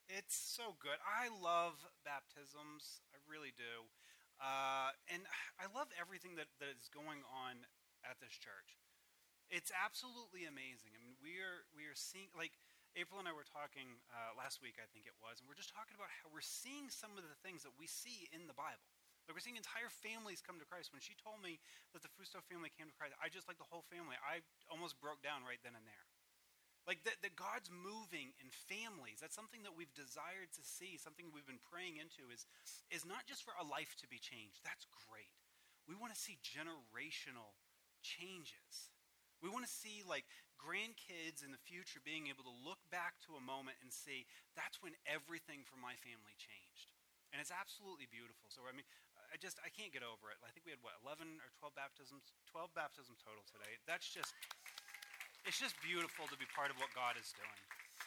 It's so good. I love baptisms. I really do. And I love everything that is going on at this church. It's absolutely amazing. I mean, we are seeing, like, April and I were talking last week, I think it was, and we're just talking about how we're seeing some of the things that we see in the Bible. Like, we're seeing entire families come to Christ. When she told me that the Fusto family came to Christ, I just, like, the whole family, I almost broke down right then and there. Like that God's moving in families. That's something that we've desired to see, something we've been praying into is not just for a life to be changed. That's great. We want to see generational changes. We want to see like grandkids in the future being able to look back to a moment and see that's when everything for my family changed. And it's absolutely beautiful. So I mean, I can't get over it. I think we had 11 or 12 baptisms, 12 baptisms total today. It's just beautiful to be part of what God is doing.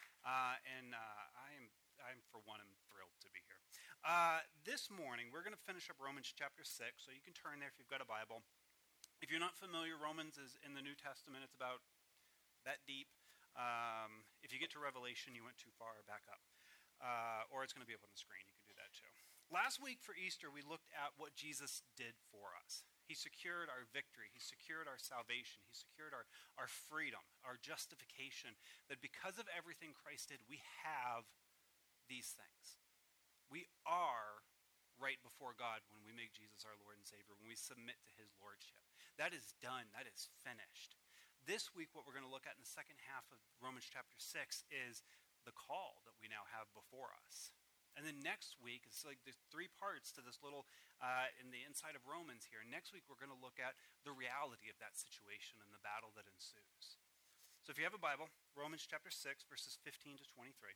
I'm for one, I'm thrilled to be here. This morning, we're going to finish up Romans chapter 6, so you can turn there if you've got a Bible. If you're not familiar, Romans is in the New Testament. It's about that deep. If you get to Revelation, you went too far, back up. Or it's going to be up on the screen. You can do that too. Last week for Easter, we looked at what Jesus did for us. He secured our victory. He secured our salvation. He secured our freedom, our justification. That because of everything Christ did, we have these things. We are right before God when we make Jesus our Lord and Savior, when we submit to his lordship. That is done. That is finished. This week, what we're going to look at in the second half of Romans chapter 6 is the call that we now have before us. And then next week, it's like there's three parts to this little, in the inside of Romans here. Next week, we're going to look at the reality of that situation and the battle that ensues. So if you have a Bible, Romans chapter 6, verses 15 to 23.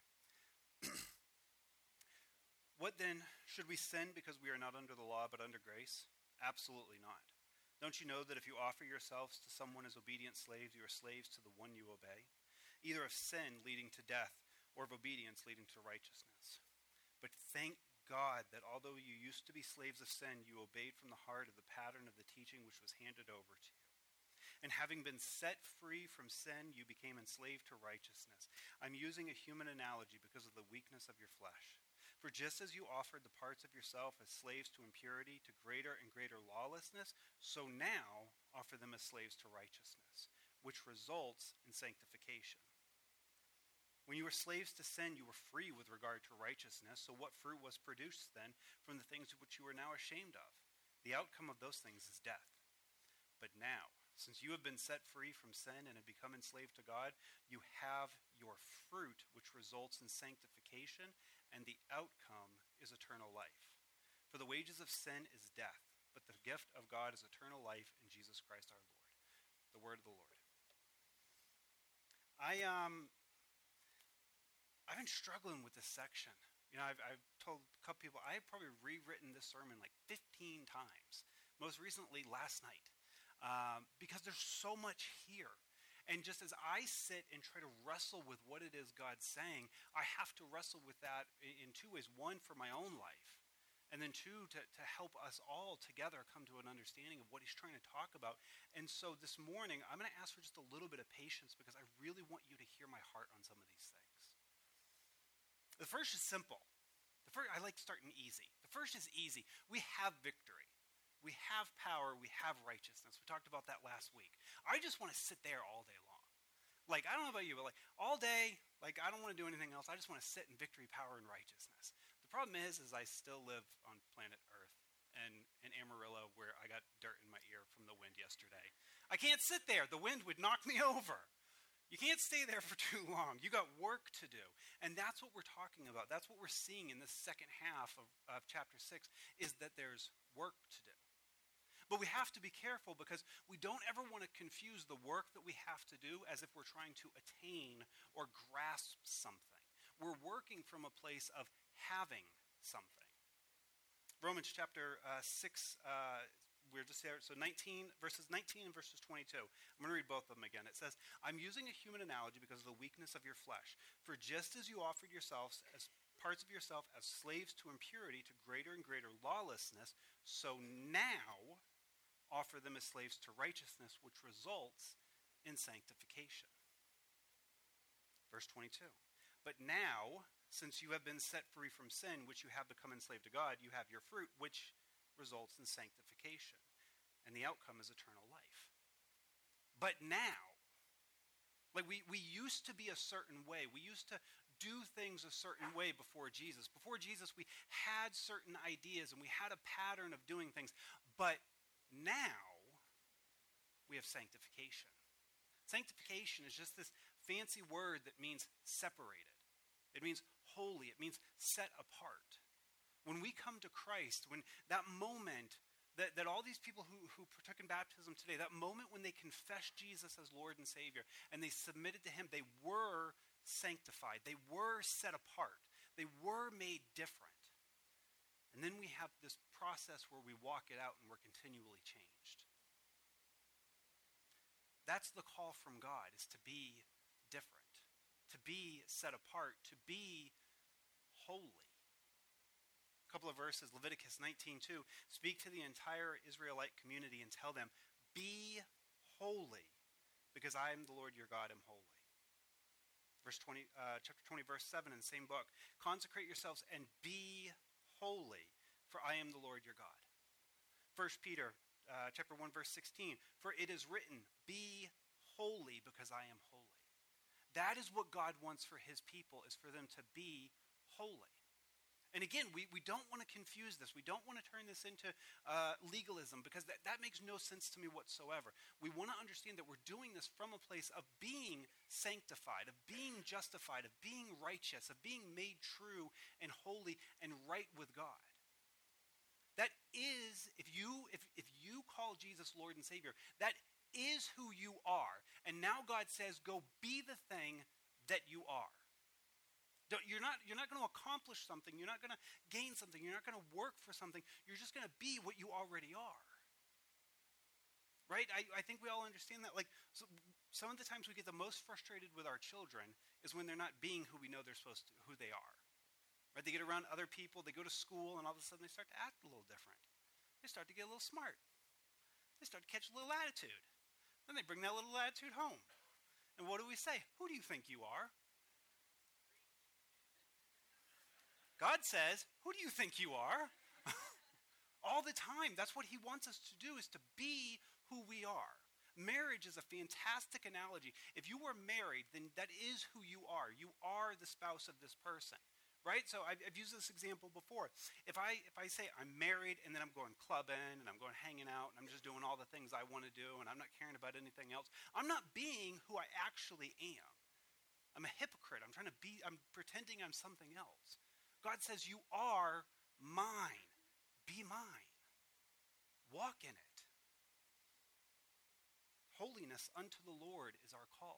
What then, should we sin because we are not under the law but under grace? Absolutely not. Don't you know that if you offer yourselves to someone as obedient slaves, you are slaves to the one you obey? Either of sin leading to death or of obedience leading to righteousness. But thank God that although you used to be slaves of sin, you obeyed from the heart of the pattern of the teaching which was handed over to you. And having been set free from sin, you became enslaved to righteousness. I'm using a human analogy because of the weakness of your flesh. For just as you offered the parts of yourself as slaves to impurity, to greater and greater lawlessness, so now offer them as slaves to righteousness, which results in sanctification. When you were slaves to sin, you were free with regard to righteousness. So what fruit was produced then from the things which you are now ashamed of? The outcome of those things is death. But now, since you have been set free from sin and have become enslaved to God, you have your fruit, which results in sanctification, and the outcome is eternal life. For the wages of sin is death, but the gift of God is eternal life in Jesus Christ our Lord. The word of the Lord. I've been struggling with this section. You know, I've told a couple people, I've probably rewritten this sermon like 15 times. Most recently last night. Because there's so much here. And just as I sit and try to wrestle with what it is God's saying, I have to wrestle with that in two ways. One, for my own life. And then two, to help us all together come to an understanding of what he's trying to talk about. And so this morning, I'm going to ask for just a little bit of patience because I really want you to hear my heart on some of these things. The first is simple. I like starting easy. The first is easy. We have victory. We have power. We have righteousness. We talked about that last week. I just want to sit there all day long. Like, I don't know about you, but like all day, like I don't want to do anything else. I just want to sit in victory, power, and righteousness. The problem is I still live on planet Earth and in Amarillo where I got dirt in my ear from the wind yesterday. I can't sit there. The wind would knock me over. You can't stay there for too long. You got work to do. And that's what we're talking about. That's what we're seeing in the second half of chapter 6 is that there's work to do. But we have to be careful because we don't ever want to confuse the work that we have to do as if we're trying to attain or grasp something. We're working from a place of having something. Romans chapter 6, we're just there. So verses 19 and verses 22. I'm going to read both of them again. It says, I'm using a human analogy because of the weakness of your flesh. For just as you offered yourselves as parts of yourself as slaves to impurity, to greater and greater lawlessness, so now offer them as slaves to righteousness, which results in sanctification. Verse 22. But now, since you have been set free from sin, which you have become enslaved to God, you have your fruit, which results in sanctification. And the outcome is eternal life. But now, like we used to be a certain way. We used to do things a certain way before Jesus. Before Jesus, we had certain ideas and we had a pattern of doing things. But now, we have sanctification. Sanctification is just this fancy word that means separated. It means holy. It means set apart. When we come to Christ, when that moment that all these people who partook in baptism today, that moment when they confessed Jesus as Lord and Savior and they submitted to him, they were sanctified. They were set apart. They were made different. And then we have this process where we walk it out and we're continually changed. That's the call from God, is to be different, to be set apart, to be holy. A couple of verses, Leviticus 19:2, speak to the entire Israelite community and tell them, be holy, because I am the Lord your God, am holy. Chapter 20, verse 7 in the same book, consecrate yourselves and be holy, for I am the Lord your God. 1 Peter chapter 1, verse 16, for it is written, be holy because I am holy. That is what God wants for his people, is for them to be holy. And again, we don't want to confuse this. We don't want to turn this into legalism, because that makes no sense to me whatsoever. We want to understand that we're doing this from a place of being sanctified, of being justified, of being righteous, of being made true and holy and right with God. That is, if you call Jesus Lord and Savior, that is who you are. And now God says, go be the thing that you are. You're not going to accomplish something. You're not going to gain something. You're not going to work for something. You're just going to be what you already are. Right? I think we all understand that. Like, some of the times we get the most frustrated with our children is when they're not being who we know they're supposed to, who they are. Right? They get around other people. They go to school, and all of a sudden they start to act a little different. They start to get a little smart. They start to catch a little attitude. Then they bring that little attitude home. And what do we say? Who do you think you are? God says, who do you think you are? All the time. That's what he wants us to do, is to be who we are. Marriage is a fantastic analogy. If you were married, then that is who you are. You are the spouse of this person, right? So I've used this example before. If I say I'm married and then I'm going clubbing and I'm going hanging out and I'm just doing all the things I want to do and I'm not caring about anything else, I'm not being who I actually am. I'm a hypocrite. I'm pretending I'm something else. God says, you are mine. Be mine. Walk in it. Holiness unto the Lord is our call.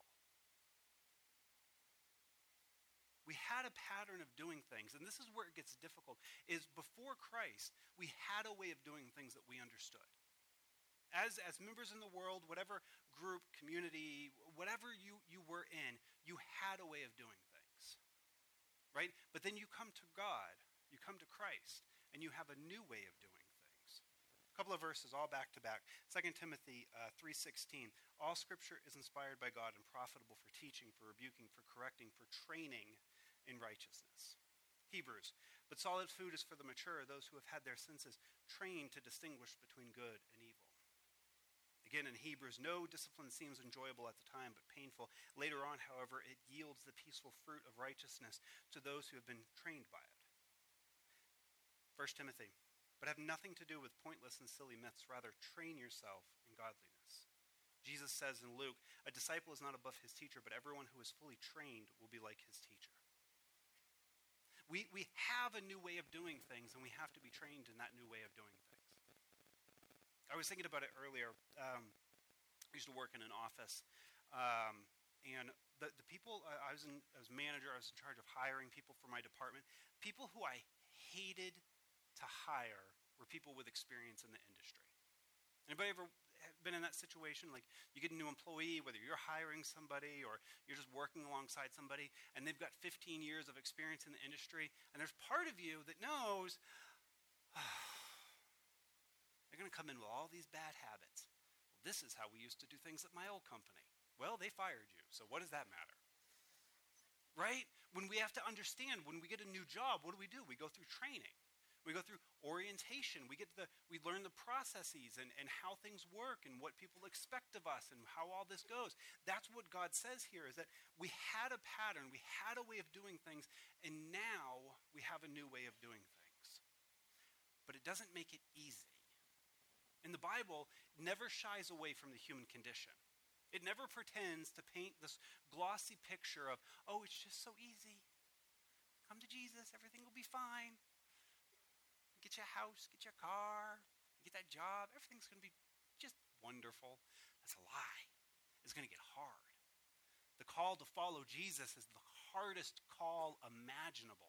We had a pattern of doing things, and this is where it gets difficult, is before Christ, we had a way of doing things that we understood. As members in the world, whatever group, community, whatever you were in, you had a way of doing things. Right? But then you come to God, you come to Christ, and you have a new way of doing things. A couple of verses, all back to back. 2 Timothy 3:16. All scripture is inspired by God and profitable for teaching, for rebuking, for correcting, for training in righteousness. Hebrews. But solid food is for the mature, those who have had their senses trained to distinguish between good and evil. Again, in Hebrews, no discipline seems enjoyable at the time, but painful. Later on, however, it yields the peaceful fruit of righteousness to those who have been trained by it. 1 Timothy, but have nothing to do with pointless and silly myths. Rather, train yourself in godliness. Jesus says in Luke, a disciple is not above his teacher, but everyone who is fully trained will be like his teacher. We have a new way of doing things, and we have to be trained in that new way of doing things. I was thinking about it earlier. I used to work in an office, and the people, I was manager, I was in charge of hiring people for my department. People who I hated to hire were people with experience in the industry. Anybody ever been in that situation? Like, you get a new employee, whether you're hiring somebody or you're just working alongside somebody, and they've got 15 years of experience in the industry, and there's part of you that knows, they're going to come in with all these bad habits. Well, this is how we used to do things at my old company. Well, they fired you, so what does that matter? right? When we have to understand, when we get a new job, what do? We go through training. We go through orientation. We learn the processes and how things work and what people expect of us and how all this goes. That's what God says here, is that we had a pattern, we had a way of doing things, and now we have a new way of doing things. But it doesn't make it easy. And the Bible never shies away from the human condition. It never pretends to paint this glossy picture of, oh, it's just so easy. Come to Jesus, everything will be fine. Get your house, get your car, get that job. Everything's going to be just wonderful. That's a lie. It's going to get hard. The call to follow Jesus is the hardest call imaginable.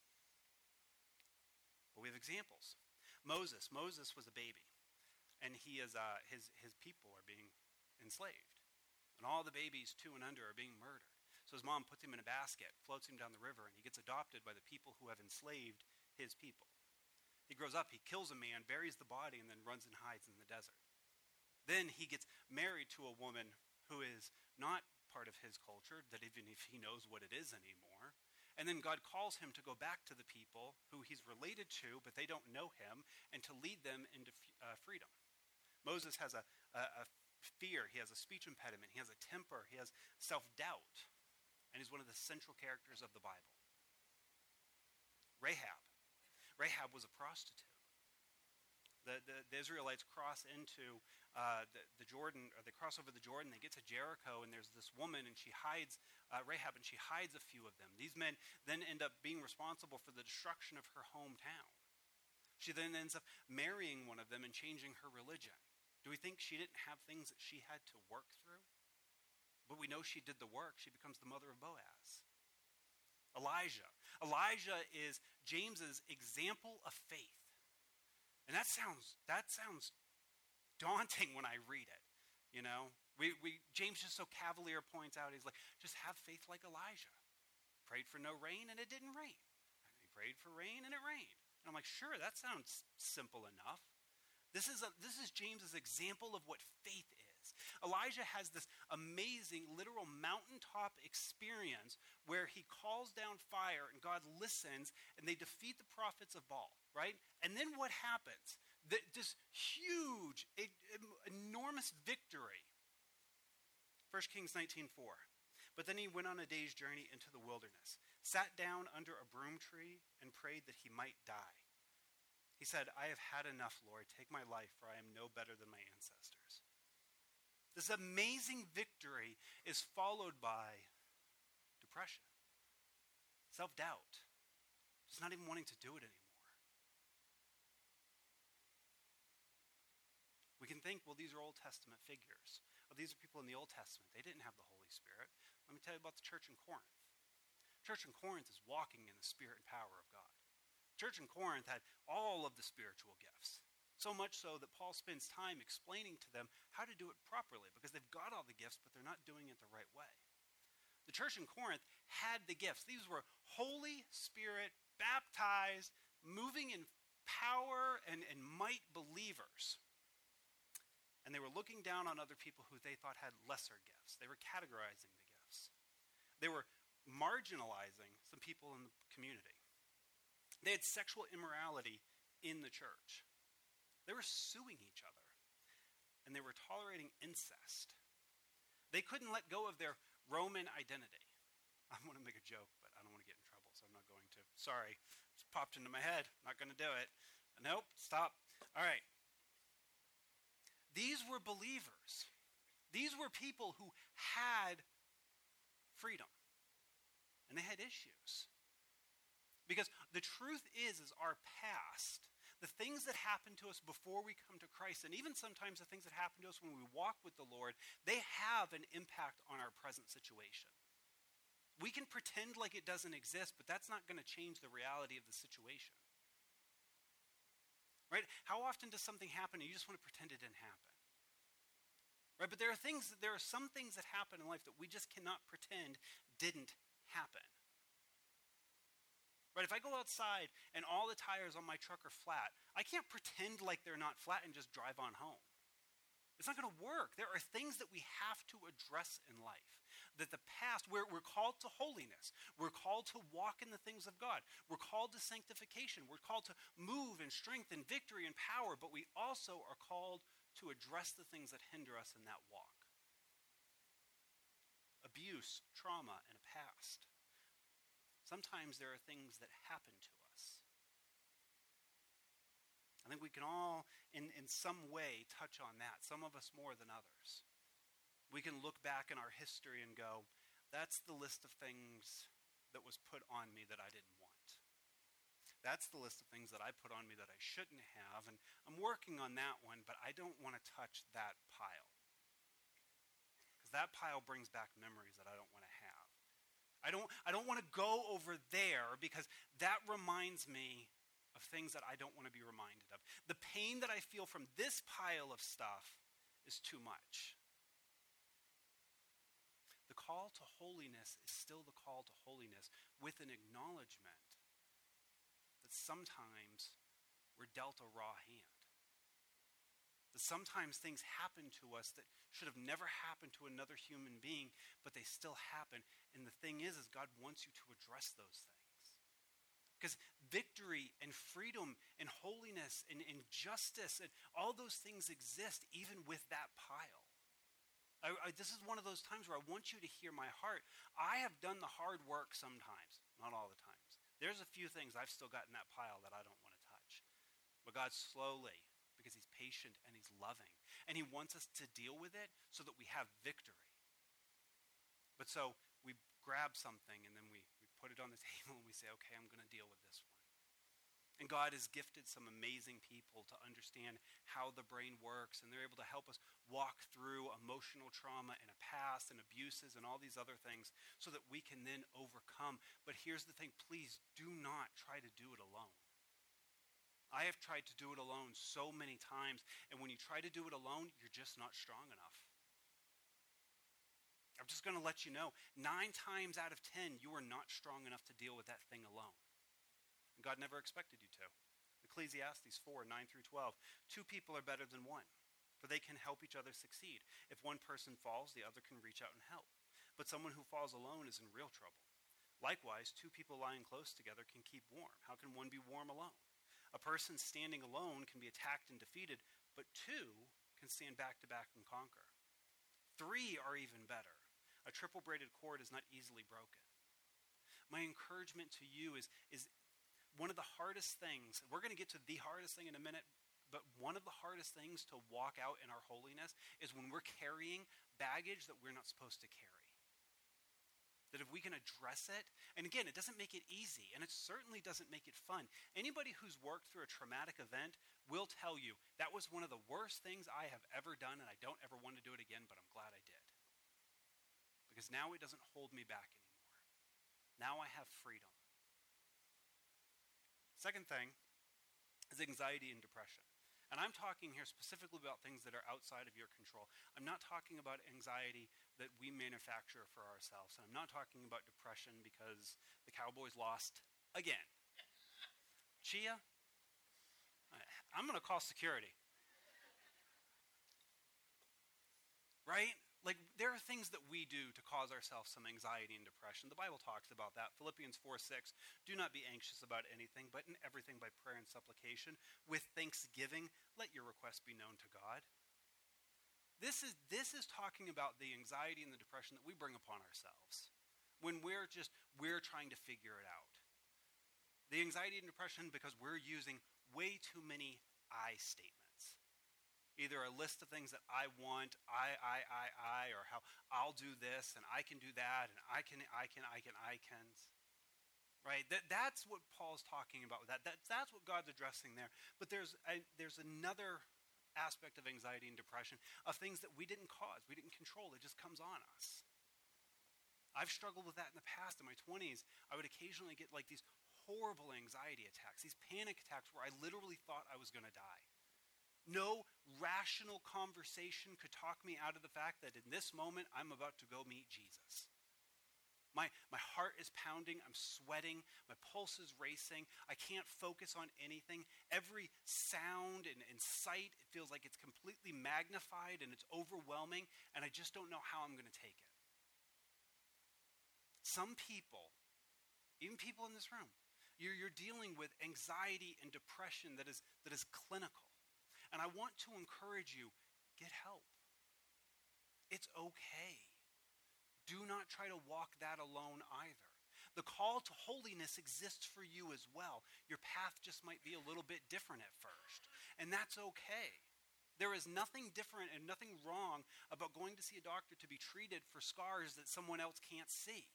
But we have examples. Moses was a baby, and his people are being enslaved. And all the babies 2 and under are being murdered. So his mom puts him in a basket, floats him down the river, and he gets adopted by the people who have enslaved his people. He grows up, he kills a man, buries the body, and then runs and hides in the desert. Then he gets married to a woman who is not part of his culture, that even if he knows what it is anymore. And then God calls him to go back to the people who he's related to, but they don't know him, and to lead them into freedom. Moses has a fear, he has a speech impediment, he has a temper, he has self-doubt, and he's one of the central characters of the Bible. Rahab was a prostitute. The Israelites cross into the Jordan, or they cross over the Jordan, they get to Jericho, and there's this woman, and she hides, Rahab, and she hides a few of them. These men then end up being responsible for the destruction of her hometown. She then ends up marrying one of them and changing her religion. Do we think she didn't have things that she had to work through? But we know she did the work. She becomes the mother of Boaz. Elijah is James's example of faith. And that sounds daunting when I read it. You know, James just so cavalier points out, he's like, just have faith like Elijah. Prayed for no rain and it didn't rain. He prayed for rain and it rained. And I'm like, sure, that sounds simple enough. This is James's example of what faith is. Elijah has this amazing literal mountaintop experience where he calls down fire and God listens and they defeat the prophets of Baal, right? And then what happens? This huge, enormous victory. 1 Kings 19:4. But then he went on a day's journey into the wilderness, sat down under a broom tree and prayed that he might die. He said, I have had enough, Lord. Take my life, for I am no better than my ancestors. This amazing victory is followed by depression, self-doubt, just not even wanting to do it anymore. We can think, well, these are Old Testament figures. Well, these are people in the Old Testament. They didn't have the Holy Spirit. Let me tell you about the church in Corinth. The church in Corinth is walking in the spirit and power of God. The church in Corinth had all of the spiritual gifts. So much so that Paul spends time explaining to them how to do it properly, because they've got all the gifts, but they're not doing it the right way. The church in Corinth had the gifts. These were Holy Spirit, baptized, moving in power and might believers. And they were looking down on other people who they thought had lesser gifts. They were categorizing the gifts. They were marginalizing some people in the community. They had sexual immorality in the church. They were suing each other, and they were tolerating incest. They couldn't let go of their Roman identity. I want to make a joke, but I don't want to get in trouble, so I'm not going to. Sorry, just popped into my head. Not going to do it. Nope, stop. All right. These were believers. These were people who had freedom, and they had issues. Because the truth is our past, the things that happen to us before we come to Christ, and even sometimes the things that happen to us when we walk with the Lord, they have an impact on our present situation. We can pretend like it doesn't exist, but that's not going to change the reality of the situation. Right? How often does something happen and you just want to pretend it didn't happen? Right? But there are some things that happen in life that we just cannot pretend didn't happen. Right, if I go outside and all the tires on my truck are flat, I can't pretend like they're not flat and just drive on home. It's not going to work. There are things that we have to address in life. that the past, we're called to holiness. We're called to walk in the things of God. We're called to sanctification. We're called to move in strength and victory and power, but we also are called to address the things that hinder us in that walk. Abuse, trauma, and a past. Sometimes there are things that happen to us. I think we can all, in some way, touch on that, some of us more than others. We can look back in our history and go, that's the list of things that was put on me that I didn't want. That's the list of things that I put on me that I shouldn't have, and I'm working on that one, but I don't want to touch that pile. Because that pile brings back memories that I don't want to have. I don't want to go over there because that reminds me of things that I don't want to be reminded of. The pain that I feel from this pile of stuff is too much. The call to holiness is still the call to holiness with an acknowledgement that sometimes we're dealt a raw hand. That sometimes things happen to us that should have never happened to another human being, but they still happen. And the thing is God wants you to address those things. Because victory and freedom and holiness and justice and all those things exist even with that pile. This is one of those times where I want you to hear my heart. I have done the hard work sometimes, not all the times. There's a few things I've still got in that pile that I don't want to touch. But God slowly, because he's patient and he's loving, and he wants us to deal with it so that we have victory. But so we grab something and then we put it on the table and we say, okay, I'm going to deal with this one. And God has gifted some amazing people to understand how the brain works, and they're able to help us walk through emotional trauma and a past and abuses and all these other things so that we can then overcome. But here's the thing, please do not try to do it alone. I have tried to do it alone so many times, and when you try to do it alone, you're just not strong enough. I'm just going to let you know, 9 times out of 10, you are not strong enough to deal with that thing alone. And God never expected you to. Ecclesiastes 4, 9 through 12. 2 people are better than one, for they can help each other succeed. If one person falls, the other can reach out and help. But someone who falls alone is in real trouble. Likewise, 2 people lying close together can keep warm. How can one be warm alone? A person standing alone can be attacked and defeated, but 2 can stand back to back and conquer. 3 are even better. A triple braided cord is not easily broken. My encouragement to you is one of the hardest things, we're going to get to the hardest thing in a minute, but one of the hardest things to walk out in our holiness is when we're carrying baggage that we're not supposed to carry. That if we can address it, and again, it doesn't make it easy, and it certainly doesn't make it fun. Anybody who's worked through a traumatic event will tell you, that was one of the worst things I have ever done, and I don't ever want to do it again, but I'm glad I did. Because now it doesn't hold me back anymore. Now I have freedom. Second thing is anxiety and depression. And I'm talking here specifically about things that are outside of your control. I'm not talking about anxiety that we manufacture for ourselves. And I'm not talking about depression because the Cowboys lost again. Chia, I'm going to call security. Right? Like, there are things that we do to cause ourselves some anxiety and depression. The Bible talks about that. Philippians 4:6, do not be anxious about anything, but in everything by prayer and supplication, with thanksgiving, let your requests be known to God. This is talking about the anxiety and the depression that we bring upon ourselves when we're trying to figure it out. The anxiety and depression because we're using way too many I statements. Either a list of things that I want, I, or how I'll do this, and I can do that, and I can. Right? That's what Paul's talking about with that. That's what God's addressing there. But there's another aspect of anxiety and depression, of things that we didn't cause, we didn't control. It just comes on us. I've struggled with that in the past. In my 20s, I would occasionally get like these horrible anxiety attacks, these panic attacks where I literally thought I was going to die. No rational conversation could talk me out of the fact that in this moment, I'm about to go meet Jesus. My heart is pounding, I'm sweating, my pulse is racing, I can't focus on anything. Every sound and sight, it feels like it's completely magnified and it's overwhelming, and I just don't know how I'm going to take it. Some people, even people in this room, you're dealing with anxiety and depression that is clinical. And I want to encourage you, get help. It's okay. Do not try to walk that alone either. The call to holiness exists for you as well. Your path just might be a little bit different at first. And that's okay. There is nothing different and nothing wrong about going to see a doctor to be treated for scars that someone else can't see.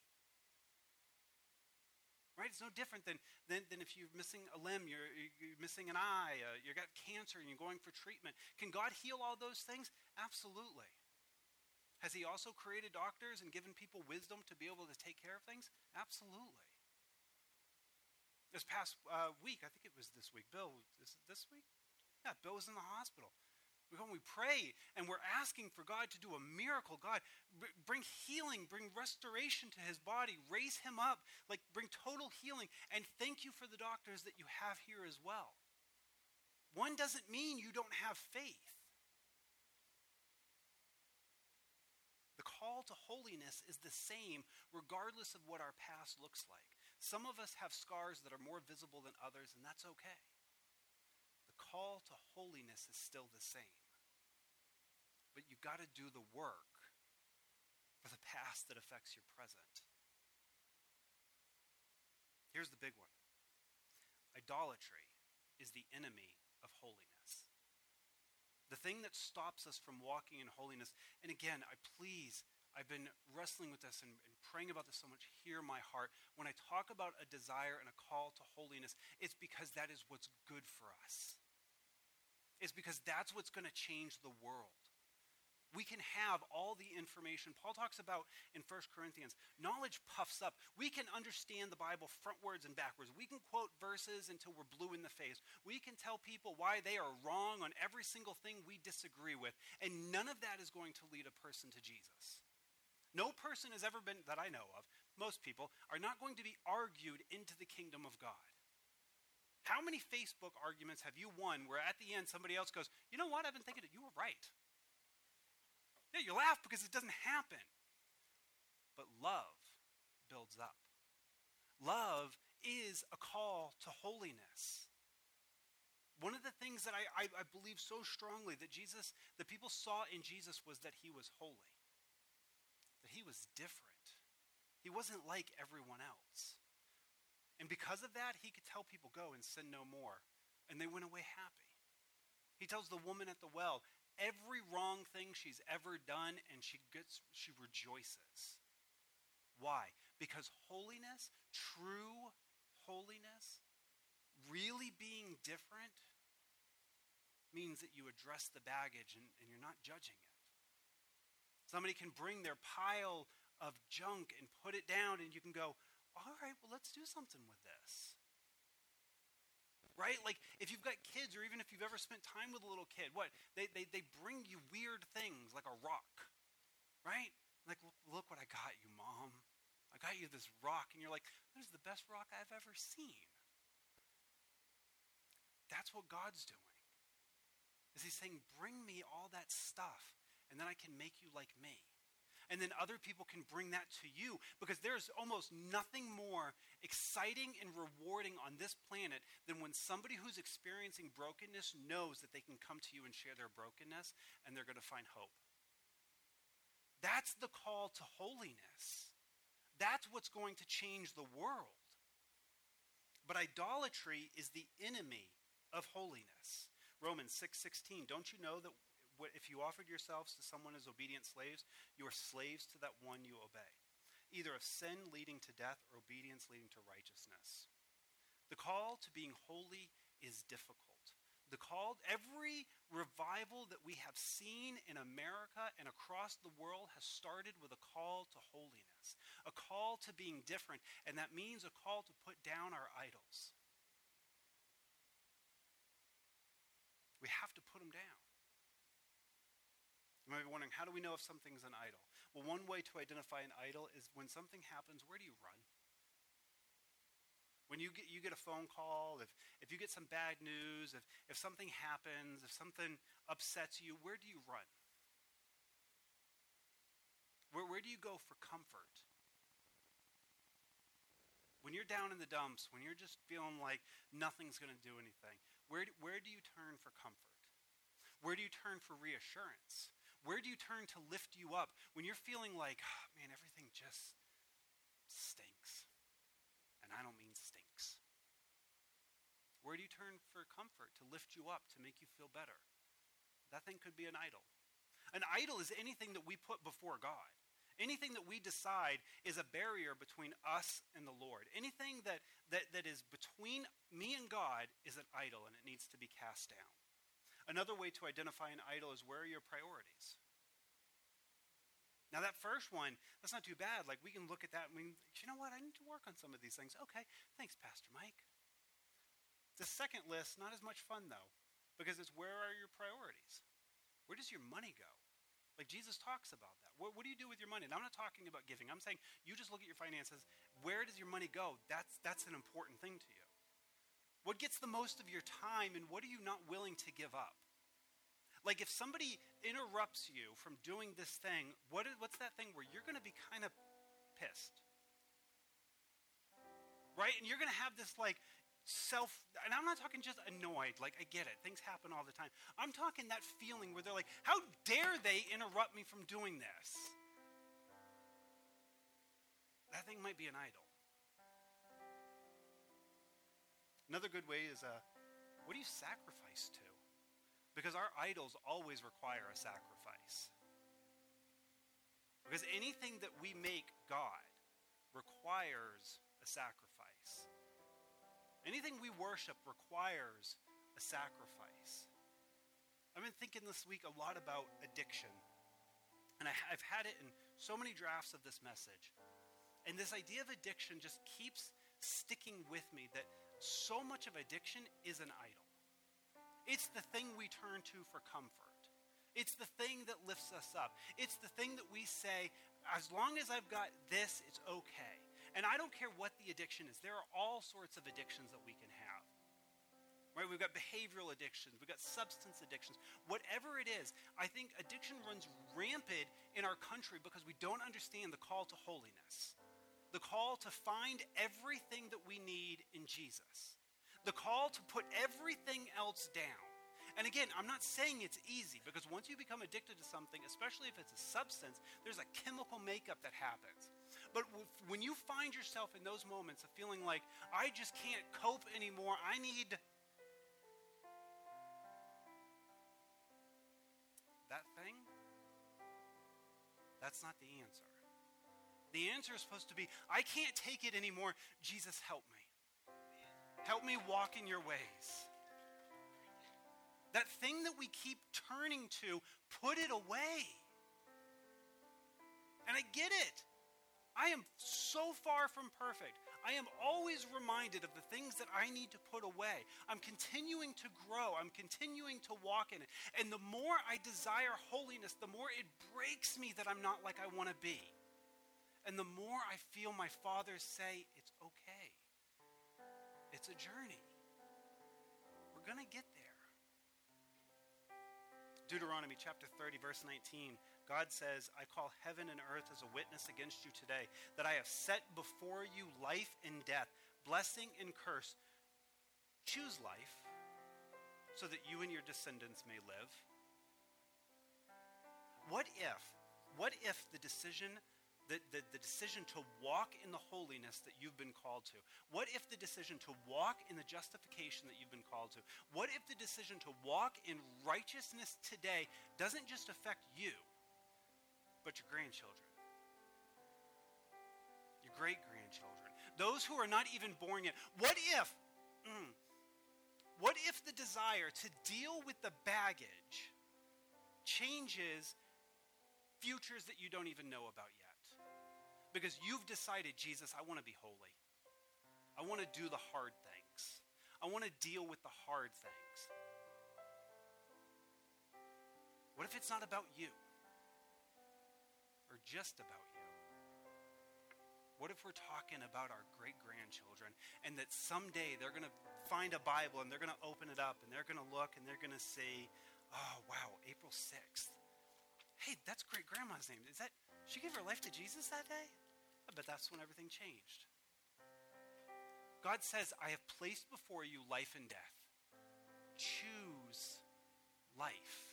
Right? It's no different than if you're missing a limb, you're missing an eye, you got cancer and you're going for treatment. Can God heal all those things? Absolutely. Has he also created doctors and given people wisdom to be able to take care of things? Absolutely. This past week, I think it was this week. Bill, is it this week? Yeah, Bill was in the hospital. We pray and we're asking for God to do a miracle. God, bring healing, bring restoration to his body, raise him up, bring total healing. And thank you for the doctors that you have here as well. One doesn't mean you don't have faith. The call to holiness is the same regardless of what our past looks like. Some of us have scars that are more visible than others, and that's okay. The call to holiness is still the same. But you've got to do the work for the past that affects your present. Here's the big one. Idolatry is the enemy of holiness. The thing that stops us from walking in holiness, and again, I've been wrestling with this and praying about this so much. Hear my heart. When I talk about a desire and a call to holiness, it's because that is what's good for us. It's because that's what's going to change the world. We can have all the information. Paul talks about in 1 Corinthians, knowledge puffs up. We can understand the Bible frontwards and backwards. We can quote verses until we're blue in the face. We can tell people why they are wrong on every single thing we disagree with. And none of that is going to lead a person to Jesus. No person has ever been, that I know of, most people, are not going to be argued into the kingdom of God. How many Facebook arguments have you won where at the end somebody else goes, you know what, I've been thinking it, you were right. Yeah, you laugh because it doesn't happen. But love builds up. Love is a call to holiness. One of the things that I believe so strongly that people saw in Jesus was that he was holy. That he was different. He wasn't like everyone else. And because of that, he could tell people, go and sin no more. And they went away happy. He tells the woman at the well, every wrong thing she's ever done, and she rejoices. Why? Because holiness, true holiness, really being different, means that you address the baggage and you're not judging it. Somebody can bring their pile of junk and put it down, and you can go, all right, well, let's do something with this. Right? Like if you've got kids, or even if you've ever spent time with a little kid, what? They bring you weird things like a rock. Right? Like, look what I got you, Mom. I got you this rock. And you're like, that is the best rock I've ever seen. That's what God's doing. Is he's saying, bring me all that stuff, and then I can make you like me. And then other people can bring that to you, because there's almost nothing more exciting and rewarding on this planet than when somebody who's experiencing brokenness knows that they can come to you and share their brokenness, and they're going to find hope. That's the call to holiness. That's what's going to change the world. But idolatry is the enemy of holiness. Romans 6:16, don't you know that if you offered yourselves to someone as obedient slaves, you are slaves to that one you obey, either of sin leading to death or obedience leading to righteousness. The call to being holy is difficult. Every revival that we have seen in America and across the world has started with a call to holiness, a call to being different, and that means a call to put down our idols. We have to put them down. You might be wondering, how do we know if something's an idol? Well, one way to identify an idol is when something happens, where do you run? When you get a phone call, if you get some bad news, if something happens, if something upsets you, where do you run? Where do you go for comfort? when you're down in the dumps, when you're just feeling like nothing's going to do anything, where do you turn for comfort? Where do you turn for reassurance? Where do you turn to lift you up when you're feeling like, oh, man, everything just stinks? And I don't mean stinks. Where do you turn for comfort to lift you up, to make you feel better? That thing could be an idol. An idol is anything that we put before God. Anything that we decide is a barrier between us and the Lord. Anything that is between me and God is an idol, and it needs to be cast down. Another way to identify an idol is, where are your priorities? Now that first one, that's not too bad. Like, we can look at that and we, you know what, I need to work on some of these things. Okay, thanks, Pastor Mike. The second list, not as much fun though, because it's, where are your priorities? Where does your money go? Like, Jesus talks about that. What do you do with your money? And I'm not talking about giving. I'm saying you just look at your finances. Where does your money go? That's an important thing to you. What gets the most of your time, and what are you not willing to give up? Like, if somebody interrupts you from doing this thing, what's that thing where you're going to be kind of pissed? Right? And you're going to have this like and I'm not talking just annoyed, like, I get it, things happen all the time. I'm talking that feeling where they're like, how dare they interrupt me from doing this? That thing might be an idol. Another good way is, what do you sacrifice to? Because our idols always require a sacrifice. Because anything that we make God requires a sacrifice. Anything we worship requires a sacrifice. I've been thinking this week a lot about addiction. And I've had it in so many drafts of this message. And this idea of addiction just keeps sticking with me, that so much of addiction is an idol. It's the thing we turn to for comfort. It's the thing that lifts us up. It's the thing that we say, as long as I've got this, it's okay. And I don't care what the addiction is. There are all sorts of addictions that we can have. Right? We've got behavioral addictions. We've got substance addictions. Whatever it is, I think addiction runs rampant in our country because we don't understand the call to holiness. The call to find everything that we need in Jesus. The call to put everything else down. And again, I'm not saying it's easy, because once you become addicted to something, especially if it's a substance, there's a chemical makeup that happens. But when you find yourself in those moments of feeling like, I just can't cope anymore, I need that thing, that's not the answer. The answer is supposed to be, I can't take it anymore, Jesus, help me. Help me walk in your ways. That thing that we keep turning to, put it away. And I get it. I am so far from perfect. I am always reminded of the things that I need to put away. I'm continuing to grow. I'm continuing to walk in it. And the more I desire holiness, the more it breaks me that I'm not like I want to be. And the more I feel my Father say, it's okay. It's a journey. We're going to get there. Deuteronomy chapter 30, verse 19, God says, I call heaven and earth as a witness against you today, that I have set before you life and death, blessing and curse. Choose life so that you and your descendants may live. What if the decision to walk in the holiness that you've been called to? What if the decision to walk in the justification that you've been called to? What if the decision to walk in righteousness today doesn't just affect you, but your grandchildren, your great-grandchildren, those who are not even born yet? What if the desire to deal with the baggage changes futures that you don't even know about yet? Because you've decided, Jesus, I want to be holy. I want to do the hard things. I want to deal with the hard things. What if it's not about you? Or just about you? What if we're talking about our great-grandchildren, and that someday they're going to find a Bible and they're going to open it up and they're going to look and they're going to see, oh, wow, April 6th. Hey, that's great-grandma's name. She gave her life to Jesus that day? I bet that's when everything changed. God says, I have placed before you life and death. Choose life.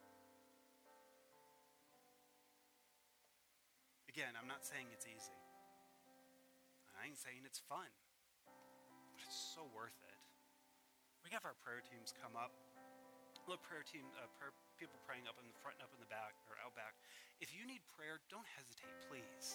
Again, I'm not saying it's easy. I ain't saying it's fun. But it's so worth it. We have our prayer teams come up. Look, prayer people praying up in the front and up in the back, or out back. If you need prayer, don't hesitate, please.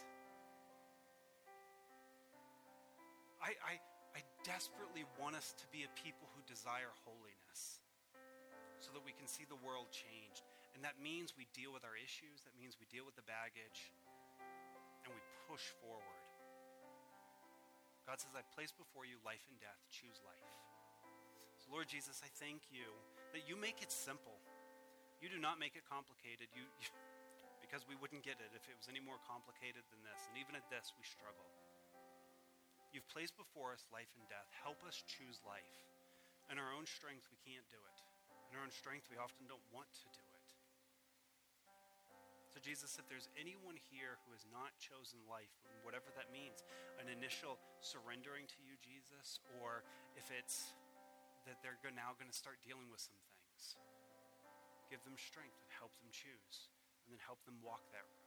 I desperately want us to be a people who desire holiness so that we can see the world changed. And that means we deal with our issues. That means we deal with the baggage. And we push forward. God says, I place before you life and death. Choose life. So Lord Jesus, I thank you that you make it simple. You do not make it complicated. Because we wouldn't get it if it was any more complicated than this. And even at this, we struggle. You've placed before us life and death. Help us choose life. In our own strength, we can't do it. In our own strength, we often don't want to do it. So Jesus, if there's anyone here who has not chosen life, whatever that means, an initial surrendering to you, Jesus, or if it's that they're now going to start dealing with some things, give them strength and help them choose, and then help them walk that road.